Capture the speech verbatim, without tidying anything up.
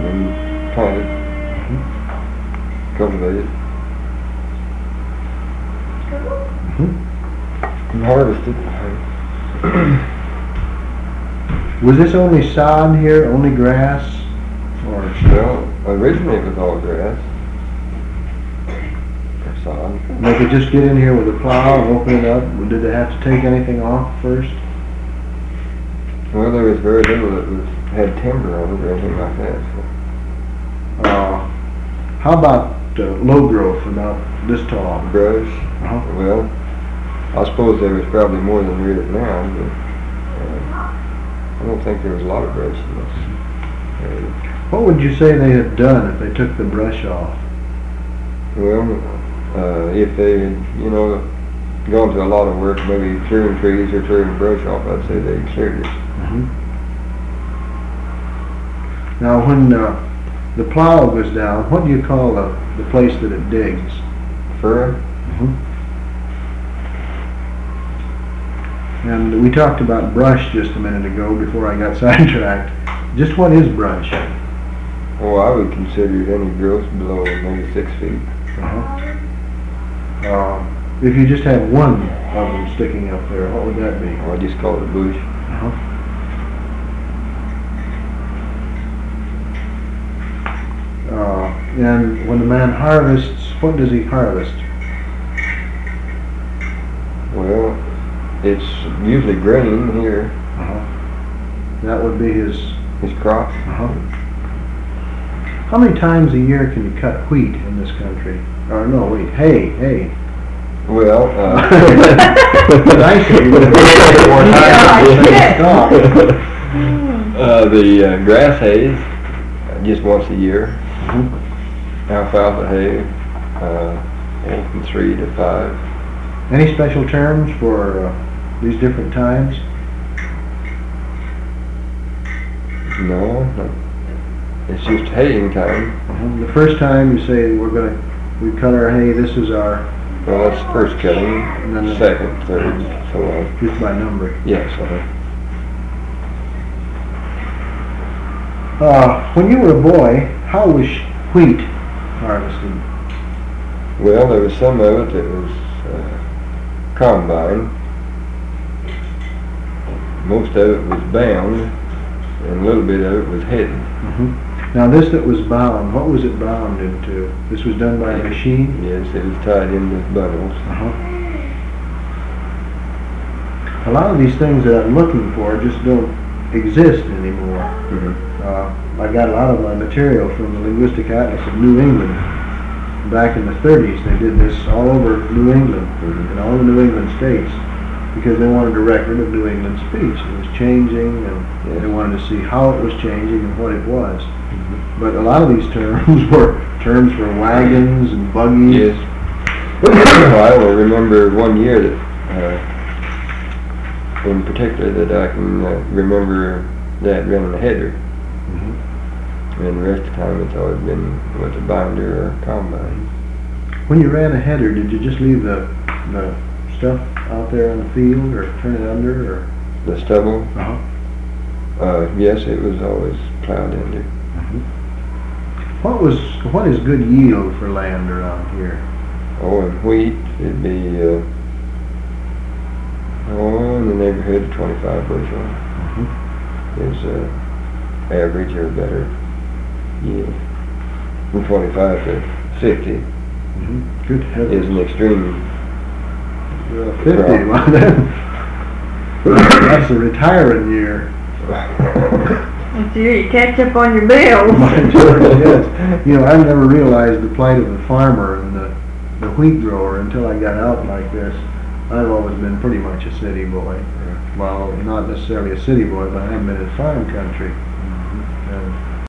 and plant it, Mm-hmm. cultivate it, Mm-hmm. and harvest it. Was this only sod here, only grass, or? Well, originally it was all grass, or sod. They could just get in here with a plow and open it up? Did they have to take anything off first? Well, there was very little that was had timber on it or anything like that. So. Uh, how about uh, low growth, about this tall? Brush. Uh-huh. Well, I suppose there was probably more than there is now, but uh, I don't think there was a lot of brush in this area. What would you say they had done if they took the brush off? Well, uh, if they had, you know, gone to a lot of work, maybe clearing trees or clearing brush off, I'd say they cleared it. Mm-hmm. Now, when uh, the plow goes down, what do you call the, the place that it digs? Furrow? Mm-hmm. And we talked about brush just a minute ago before I got sidetracked. Just what is brush? Oh, I would consider it any growth below maybe six feet. Uh-huh. Uh, if you just had one of them sticking up there, what would that be? I just call it a bush. Uh-huh. Uh, and when the man harvests, what does he harvest? Well, it's usually grain here, Uh-huh. That would be his... his crops. Uh-huh. How many times a year can you cut wheat in this country? Or no, wait, hay, hay. Well, uh, I say you would have more times. uh, the uh, grass hays, uh, just once a year. Mm-hmm. Alfalfa hay, uh, from three to five. Any special terms for uh, these different times? No, no. It's just haying time. Mm-hmm. The first time you say we're gonna, we cut our hay, this is our... Well, that's the first cutting, And then the- second, third, so on. Just by number. Yes, uh-huh. Uh, when you were a boy, how was wheat harvested? Well, there was some of it that was uh, combine. Most of it was bound, and a little bit of it was headed. Mm-hmm. Now this that was bound, what was it bound into? This was done by a machine? Yes, it was tied in with bundles. Uh-huh. A lot of these things that I'm looking for just don't exist anymore. Mm-hmm. Uh, I got a lot of my material from the Linguistic Atlas of New England. Back in the thirties, they did this all over New England, Mm-hmm. in all the New England states, because they wanted a record of New England speech. It was changing, and Yes. they wanted to see how it was changing and what it was. Mm-hmm. But a lot of these terms were terms for wagons and buggies. Yes. I will remember one year that, uh, in particular, that I can uh, remember Dad running a header. Mm-hmm. And the rest of the time it's always been with a binder or a combine. When you ran a header, did you just leave the, the stuff out there on the field, or turn it under, or? The stubble, Uh-huh. uh, yes, it was always plowed under. What was, what is good yield for land around here? Oh, and wheat, it'd be, uh, oh, in the neighborhood of twenty-five bushel Mm-hmm. is uh, average or better yield. From twenty-five to fifty Mm-hmm. Good is heavens. an extreme. Uh, Fifty, well then, that's a retiring year. This year you catch up on your bills. My George, yes. You know, I've never realized the plight of the farmer and the, the wheat grower until I got out like this. I've always been pretty much a city boy. Well, not necessarily a city boy, but I've been in farm country. And